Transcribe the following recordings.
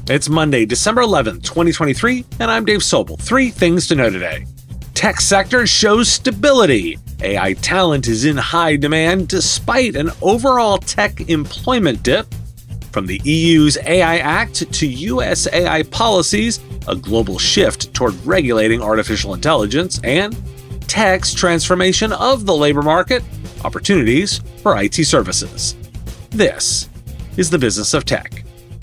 It's Monday, December 11th, 2023, and I'm Dave Sobel. 3 things to know today. Tech sector shows stability. AI talent is in high demand despite an overall tech employment dip. From the EU's AI Act to US AI policies, a global shift toward regulating artificial intelligence, and tech's transformation of the labor market, opportunities for IT services. This is the Business of Tech.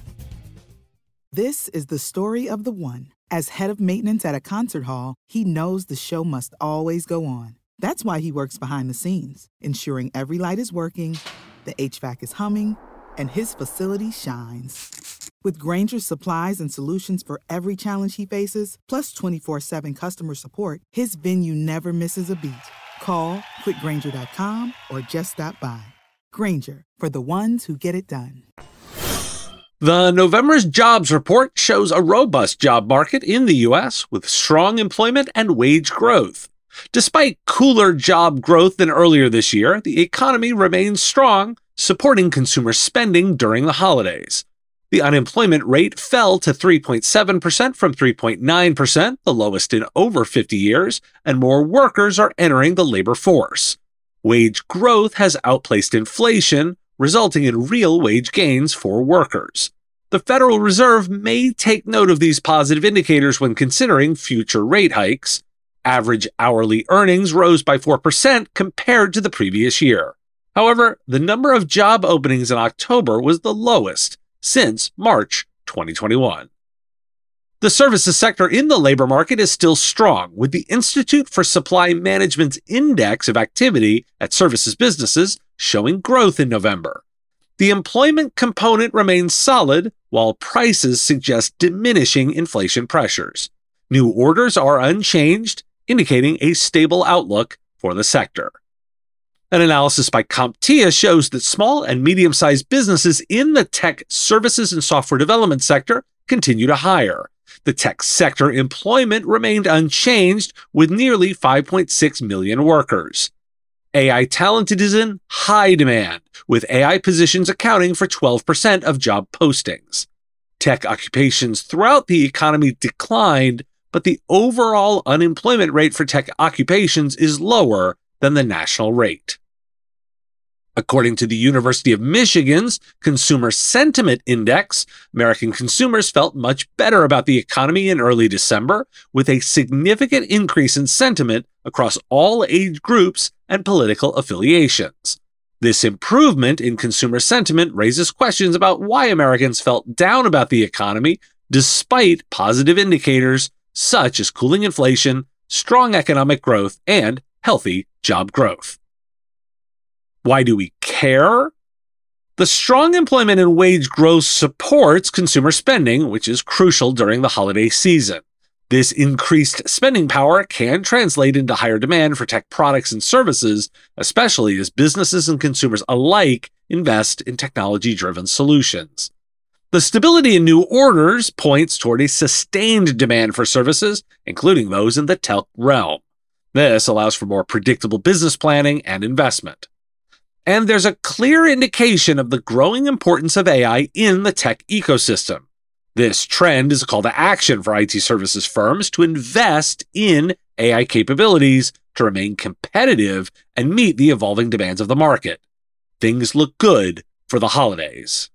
This is the story of the one. As head of maintenance at a concert hall, he knows the show must always go on. That's why he works behind the scenes, ensuring every light is working, the HVAC is humming, and his facility shines. With Grainger's supplies and solutions for every challenge he faces, plus 24/7 customer support, his venue never misses a beat. Call quickgrainger.com or just stop by. Grainger, for the ones who get it done. The November's jobs report shows a robust job market in the U.S. with strong employment and wage growth. Despite cooler job growth than earlier this year, the economy remains strong, supporting consumer spending during the holidays. The unemployment rate fell to 3.7% from 3.9%, the lowest in over 50 years, and more workers are entering the labor force. Wage growth has outpaced inflation, resulting in real wage gains for workers. The Federal Reserve may take note of these positive indicators when considering future rate hikes. Average hourly earnings rose by 4% compared to the previous year. However, the number of job openings in October was the lowest since March 2021. The services sector in the labor market is still strong, with the Institute for Supply Management's Index of Activity at Services Businesses showing growth in November. The employment component remains solid, while prices suggest diminishing inflation pressures. New orders are unchanged, indicating a stable outlook for the sector. An analysis by CompTIA shows that small and medium-sized businesses in the tech services and software development sector continue to hire. The tech sector employment remained unchanged, with nearly 5.6 million workers. AI talent is in high demand, with AI positions accounting for 12% of job postings. Tech occupations throughout the economy declined, but the overall unemployment rate for tech occupations is lower than the national rate. According to the University of Michigan's Consumer Sentiment Index, American consumers felt much better about the economy in early December, with a significant increase in sentiment across all age groups and political affiliations. This improvement in consumer sentiment raises questions about why Americans felt down about the economy despite positive indicators such as cooling inflation, strong economic growth, and healthy job growth. Why do we care? The strong employment and wage growth supports consumer spending, which is crucial during the holiday season. This increased spending power can translate into higher demand for tech products and services, especially as businesses and consumers alike invest in technology-driven solutions. The stability in new orders points toward a sustained demand for services, including those in the tech realm. This allows for more predictable business planning and investment. And there's a clear indication of the growing importance of AI in the tech ecosystem. This trend is a call to action for IT services firms to invest in AI capabilities to remain competitive and meet the evolving demands of the market. Things look good for the holidays.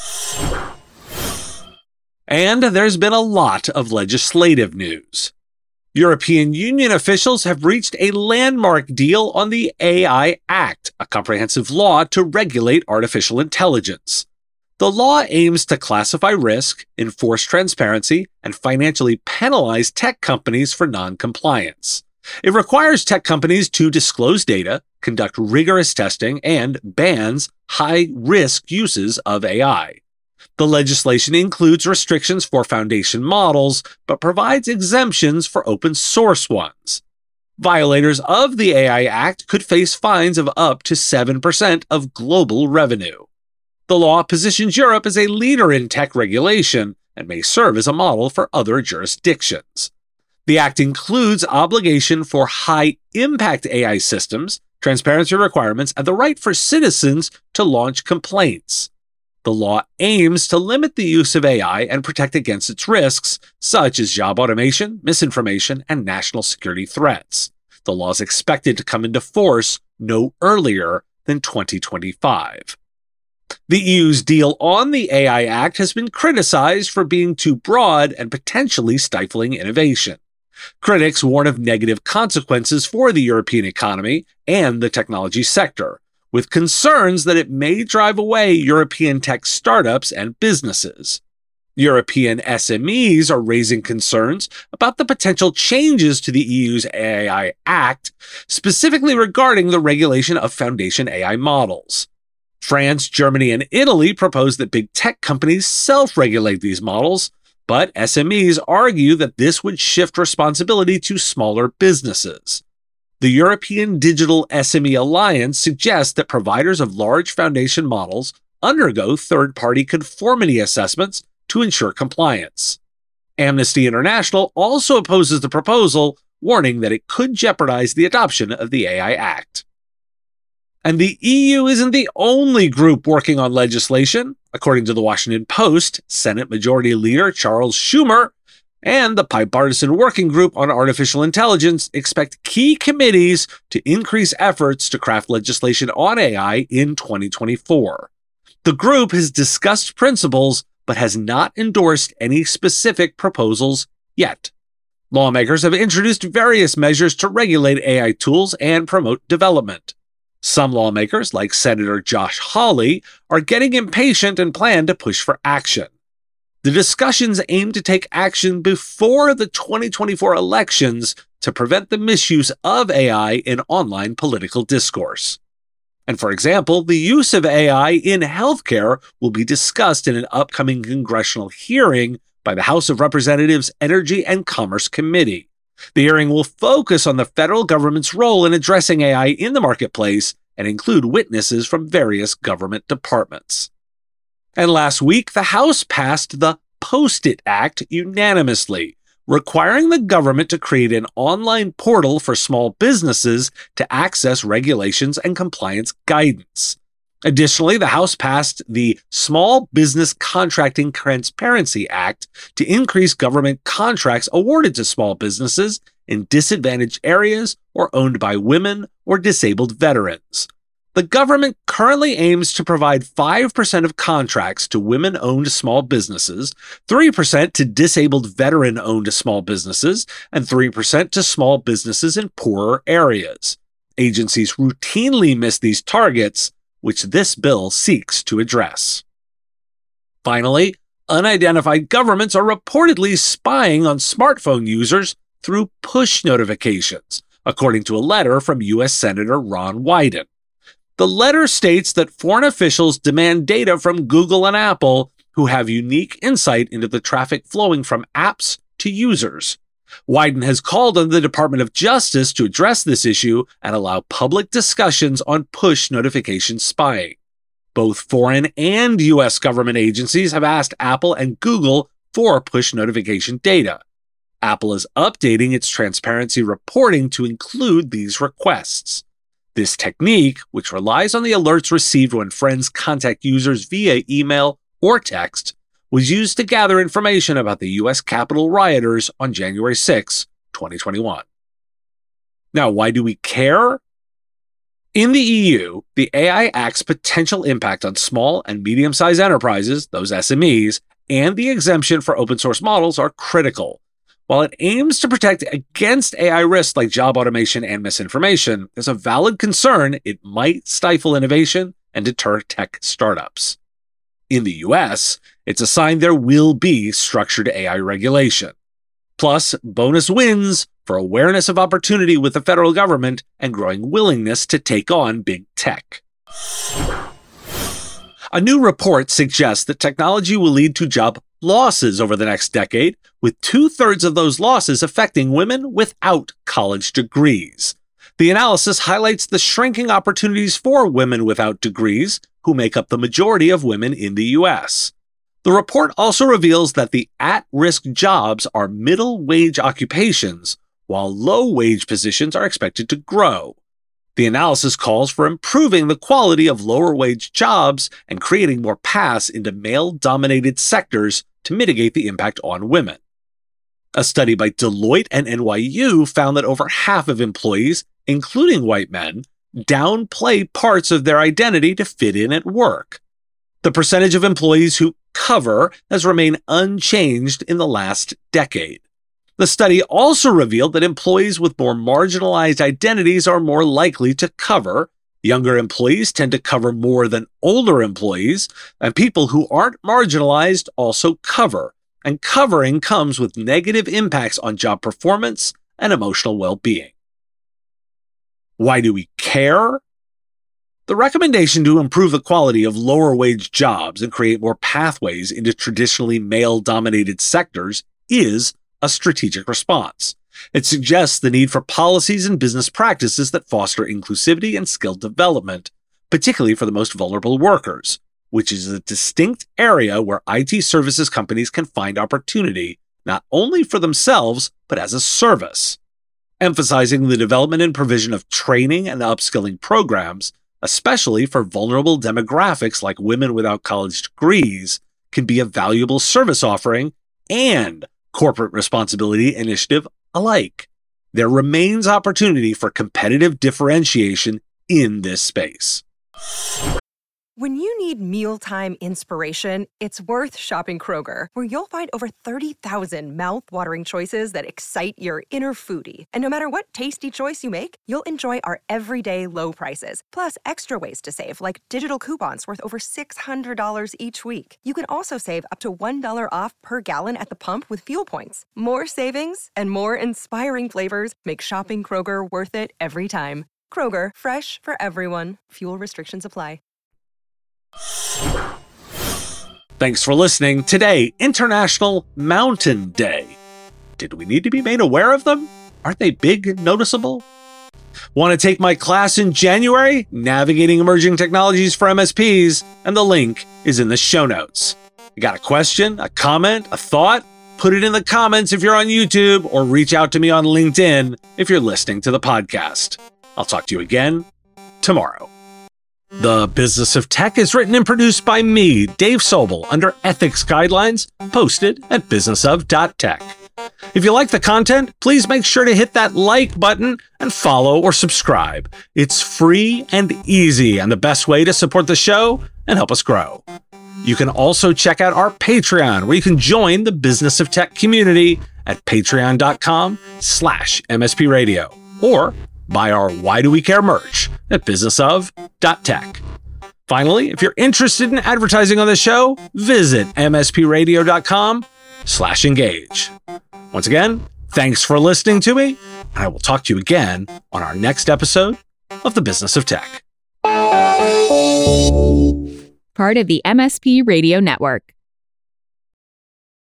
And there's been a lot of legislative news. European Union officials have reached a landmark deal on the AI Act, a comprehensive law to regulate artificial intelligence. The law aims to classify risk, enforce transparency, and financially penalize tech companies for non-compliance. It requires tech companies to disclose data, conduct rigorous testing, and bans high-risk uses of AI. The legislation includes restrictions for foundation models, but provides exemptions for open source ones. Violators of the AI Act could face fines of up to 7% of global revenue. The law positions Europe as a leader in tech regulation and may serve as a model for other jurisdictions. The Act includes obligation for high-impact AI systems, transparency requirements, and the right for citizens to launch complaints. The law aims to limit the use of AI and protect against its risks, such as job automation, misinformation, and national security threats. The law is expected to come into force no earlier than 2025. The EU's deal on the AI Act has been criticized for being too broad and potentially stifling innovation. Critics warn of negative consequences for the European economy and the technology sector, with concerns that it may drive away European tech startups and businesses. European SMEs are raising concerns about the potential changes to the EU's AI Act, specifically regarding the regulation of foundation AI models. France, Germany, and Italy propose that big tech companies self-regulate these models, but SMEs argue that this would shift responsibility to smaller businesses. The European Digital SME Alliance suggests that providers of large foundation models undergo third-party conformity assessments to ensure compliance. Amnesty International also opposes the proposal, warning that it could jeopardize the adoption of the AI Act. And the EU isn't the only group working on legislation. According to the Washington Post, Senate Majority Leader Charles Schumer and the Bipartisan Working Group on Artificial Intelligence expect key committees to increase efforts to craft legislation on AI in 2024. The group has discussed principles but has not endorsed any specific proposals yet. Lawmakers have introduced various measures to regulate AI tools and promote development. Some lawmakers, like Senator Josh Hawley, are getting impatient and plan to push for action. The discussions aim to take action before the 2024 elections to prevent the misuse of AI in online political discourse. And for example, the use of AI in healthcare will be discussed in an upcoming congressional hearing by the House of Representatives Energy and Commerce Committee. The hearing will focus on the federal government's role in addressing AI in the marketplace and include witnesses from various government departments. And last week, the House passed the Post-it Act unanimously, requiring the government to create an online portal for small businesses to access regulations and compliance guidance. Additionally, the House passed the Small Business Contracting Transparency Act to increase government contracts awarded to small businesses in disadvantaged areas or owned by women or disabled veterans. The government currently aims to provide 5% of contracts to women-owned small businesses, 3% to disabled veteran-owned small businesses, and 3% to small businesses in poorer areas. Agencies routinely miss these targets, which this bill seeks to address. Finally, unidentified governments are reportedly spying on smartphone users through push notifications, according to a letter from U.S. Senator Ron Wyden. The letter states that foreign officials demand data from Google and Apple, who have unique insight into the traffic flowing from apps to users. Wyden has called on the Department of Justice to address this issue and allow public discussions on push notification spying. Both foreign and U.S. government agencies have asked Apple and Google for push notification data. Apple is updating its transparency reporting to include these requests. This technique, which relies on the alerts received when friends contact users via email or text, was used to gather information about the U.S. Capitol rioters on January 6, 2021. Now, why do we care? In the EU, the AI Act's potential impact on small and medium-sized enterprises, those SMEs, and the exemption for open-source models are critical. While it aims to protect against AI risks like job automation and misinformation, there's a valid concern it might stifle innovation and deter tech startups. In the US, it's a sign there will be structured AI regulation. Plus, bonus wins for awareness of opportunity with the federal government and growing willingness to take on big tech. A new report suggests that technology will lead to job losses over the next decade, with 2/3 of those losses affecting women without college degrees. The analysis highlights the shrinking opportunities for women without degrees, who make up the majority of women in the U.S. The report also reveals that the at-risk jobs are middle-wage occupations, while low-wage positions are expected to grow. The analysis calls for improving the quality of lower-wage jobs and creating more paths into male-dominated sectors to mitigate the impact on women. A study by Deloitte and NYU found that over half of employees, including white men, downplay parts of their identity to fit in at work. The percentage of employees who cover has remained unchanged in the last decade. The study also revealed that employees with more marginalized identities are more likely to cover. Younger employees tend to cover more than older employees, and people who aren't marginalized also cover. And covering comes with negative impacts on job performance and emotional well-being. Why do we care? The recommendation to improve the quality of lower-wage jobs and create more pathways into traditionally male-dominated sectors is a strategic response. It suggests the need for policies and business practices that foster inclusivity and skill development, particularly for the most vulnerable workers, which is a distinct area where IT services companies can find opportunity, not only for themselves, but as a service. Emphasizing the development and provision of training and upskilling programs, especially for vulnerable demographics like women without college degrees, can be a valuable service offering and corporate responsibility initiative alike. There remains opportunity for competitive differentiation in this space. When you need mealtime inspiration, it's worth shopping Kroger, where you'll find over 30,000 mouth-watering choices that excite your inner foodie. And no matter what tasty choice you make, you'll enjoy our everyday low prices, plus extra ways to save, like digital coupons worth over $600 each week. You can also save up to $1 off per gallon at the pump with fuel points. More savings and more inspiring flavors make shopping Kroger worth it every time. Kroger, fresh for everyone. Fuel restrictions apply. Thanks for listening. Today, International Mountain Day. Did we need to be made aware of them? Aren't they big and noticeable? Want to take my class in January? Navigating Emerging Technologies for MSPs, and the link is in the show notes. You got a question, a comment, a thought? Put it in the comments if you're on YouTube, or reach out to me on LinkedIn if you're listening to the podcast. I'll talk to you again tomorrow. The Business of Tech is written and produced by me, Dave Sobel, under ethics guidelines posted at businessof.tech. If you like the content, please make sure to hit that like button and follow or subscribe. It's free and easy and the best way to support the show and help us grow. You can also check out our Patreon, where you can join the Business of Tech community at patreon.com/MSP Radio, or buy our Why Do We Care merch at businessof.tech. Finally, if you're interested in advertising on the show, visit mspradio.com/engage. Once again, thanks for listening to me, and I will talk to you again on our next episode of The Business of Tech. Part of the MSP Radio Network.